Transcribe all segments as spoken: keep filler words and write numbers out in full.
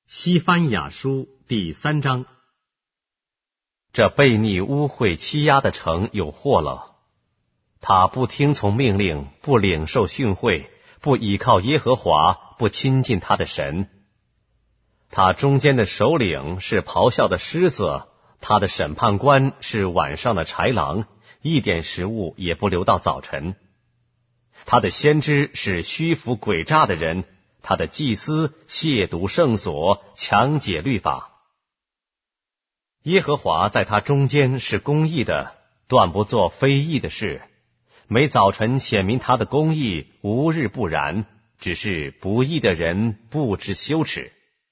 西番雅书第三章。 这悖逆污秽欺压的城有祸了。他不听从命令，不领受训诲，不倚靠耶和华，不亲近他的神。他中间的首领是咆哮的狮子，他的审判官是晚上的豺狼，一点食物也不留到早晨。他的先知是虚浮诡诈的人，他的祭司亵渎圣所，强解律法。耶和华在他中间是公义的，断不做非义的事。每早晨显明他的公义，无日不然，只是不义的人不知羞耻。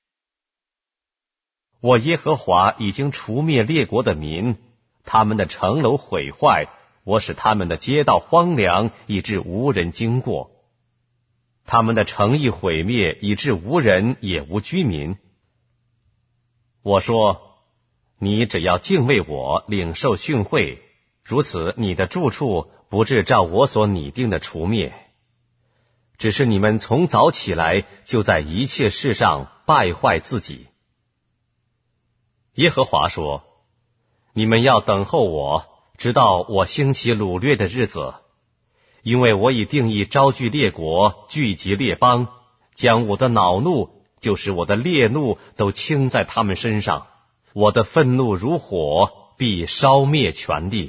我耶和华已经除灭列国的民，他们的城楼毁坏，我使他们的街道荒凉，以致无人经过。他们的城邑毁灭，以致无人也无居民。我说，你只要敬畏我，领受训诲，如此你的住处不致照我所拟定的除灭。只是你们从早起来，就在一切事上败坏自己。耶和华说，你们要等候我，直到我兴起掳掠的日子。因为我已定义招聚列国，聚集列邦，将我的恼怒，就是我的烈怒，都倾在他们身上。我的愤怒如火，必烧灭全地。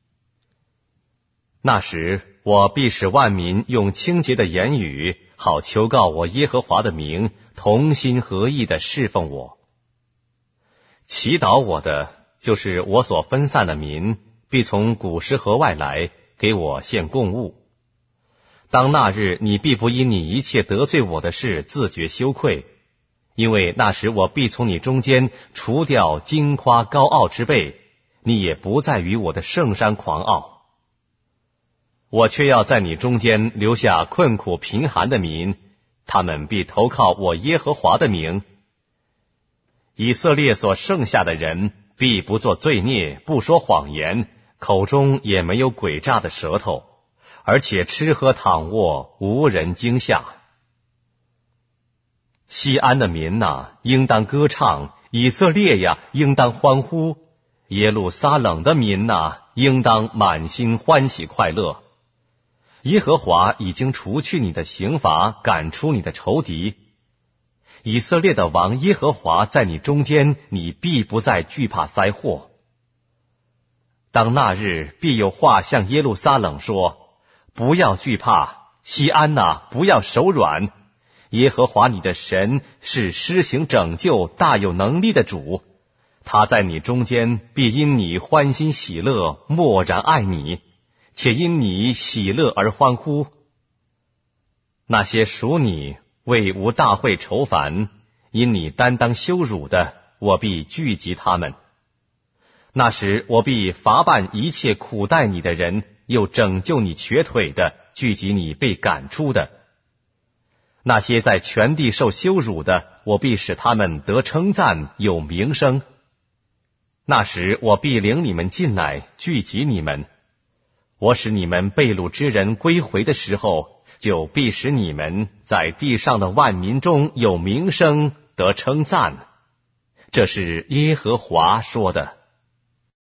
那时，我必使万民用清洁的言语，好求告我耶和华的名，同心合意地侍奉我。祈祷我的，就是我所分散的民，必从古时河外来，给我献供物。当那日，你必不因你一切得罪我的事自觉羞愧，因为那时我必从你中间除掉矜夸高傲之辈，你也不再与我的圣山狂傲。我却要在你中间留下困苦贫寒的民，他们必投靠我耶和华的名。以色列所剩下的人必不做罪孽，不说谎言，口中也没有诡诈的舌头，而且吃喝躺卧，无人惊吓。西安的民哪，应当歌唱；以色列呀，应当欢呼；耶路撒冷的民哪，应当满心欢喜快乐。耶和华已经除去你的刑罚，赶出你的仇敌。以色列的王耶和华在你中间，你必不再惧怕灾祸。当那日，必有话向耶路撒冷说，不要惧怕，西安哪，不要手软。耶和华你的神是施行拯救、大有能力的主，他在你中间必因你欢欣喜乐，默然爱你，且因你喜乐而欢呼。那些属你为无大会愁烦，因你担当羞辱的，我必聚集他们。那时我必罚办一切苦待你的人，又拯救你瘸腿的，聚集你被赶出的。那些在全地受羞辱的，我必使他们得称赞，有名声。那时我必领你们进来，聚集你们。我使你们被掳之人归回的时候，就必使你们在地上的万民中有名声，得称赞。这是耶和华说的。